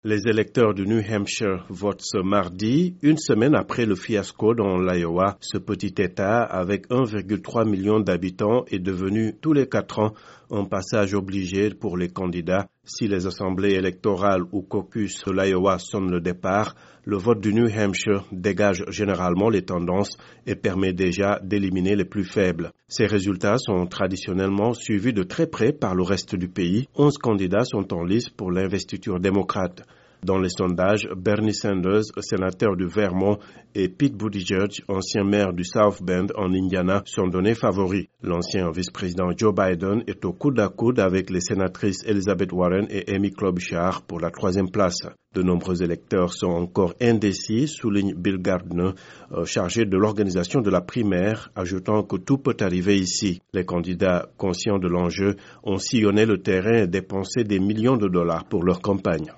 Les électeurs du New Hampshire votent ce mardi, une semaine après le fiasco dans l'Iowa. Ce petit État, avec 1,3 million d'habitants, est devenu tous les 4 ans un passage obligé pour les candidats. Si les assemblées électorales ou caucus de l'Iowa sonnent le départ, le vote du New Hampshire dégage généralement les tendances et permet déjà d'éliminer les plus faibles. Ces résultats sont traditionnellement suivis de très près par le reste du pays. 11 candidats sont en lice pour l'investiture démocrate. Dans les sondages, Bernie Sanders, sénateur du Vermont, et Pete Buttigieg, ancien maire du South Bend en Indiana, sont donnés favoris. L'ancien vice-président Joe Biden est au coude à coude avec les sénatrices Elizabeth Warren et Amy Klobuchar pour la 3e place. De nombreux électeurs sont encore indécis, souligne Bill Gardner, chargé de l'organisation de la primaire, ajoutant que tout peut arriver ici. Les candidats, conscients de l'enjeu, ont sillonné le terrain et dépensé des millions de dollars pour leur campagne.